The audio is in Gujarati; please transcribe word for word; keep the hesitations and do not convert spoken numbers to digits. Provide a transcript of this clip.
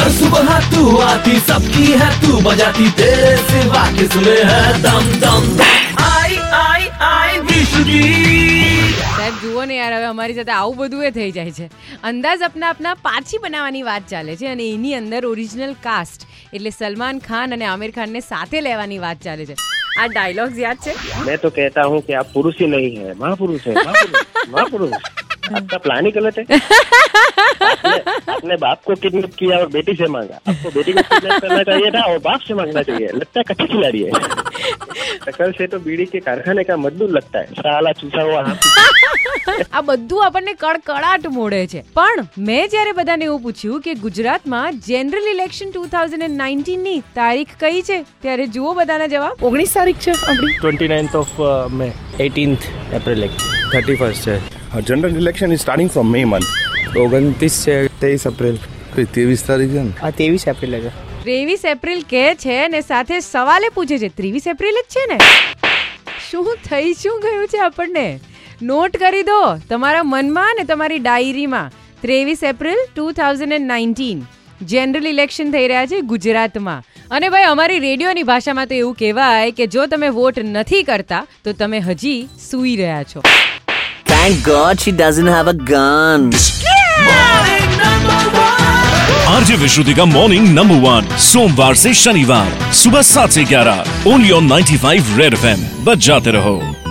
हर सुबह तू आती सबकी है तू बजाती तेरे सिवा किसमें है दम दम दम आई आई आई विशुद्धी। સાહેબ જુઓ ને યાર, હવે અમારી સાથે આવું બધું એ થઈ જાય છે. અંદાઝ અપના અપના પાછી બનાવવાની વાત ચાલે છે અને એની અંદર ઓરિજિનલ કાસ્ટ એટલે સલમાન ખાન અને આમિર ખાનને સાથે લેવાની વાત ચાલે છે. આ ડાયલોગ્સ યાદ છે? मैं तो कहता हूँ कि आप पुरुष ही नहीं है, महापुरुष है, महापुरुष महापुरुष। आपका प्लान ही गलत है। आपने, आपने बाप को किडनैप किया और बेटी से मांगा। आपको बेटी को किडनैप करना चाहिए था और बाप से मांगना चाहिए। लगता है कच्ची खिलाड़ी है। शकल से तो बीड़ी के कारखाने का मजदूर लगता है। साला चूसा हुआ हाथ। આ બધું આપણને કડકડાટ મોડે છે. પણ મેં જ્યારે બધાને એવું પૂછ્યું કે ગુજરાતમાં general election two thousand nineteen ની તારીખ કઈ છે, ત્યારે જુઓ બધાના જવાબ. ઓગણીસ તારીખ છે આપણી. Twenty ninth of May. Eighteenth April thirty first છે. General election is starting from May month. ઓગણત્રીસ છે. તેવીસ એપ્રિલ. ત્રેવીસ તારીખ છે ને? આ ત્રેવીસ એપ્રિલ છે. ત્રેવીસ એપ્રિલ કે છે ને સાથે સવાલે પૂછે છે ત્રેવીસ એપ્રિલ જ છે ને. શું થઈ શું ગયું છે આપણને? નોટ કરી દો તમારા મનમાં ને તમારી ડાયરીમાં. ત્રેવીસ April two thousand nineteen general election થઈ રહ્યા છે ગુજરાતમાં. અને ભાઈ અમારી રેડિયોની ભાષામાં તો એવું કહેવાય કે જો તમે વોટ નથી કરતા તો તમે હજી સૂઈ રહ્યા છો. Thank God she doesn't have a gun. RJ Vishruti का मॉर्निंग नंबर वन सोमवार से शनिवार सुबह सात से ग्यारह only on ninety five red FM. बच जाते रहो।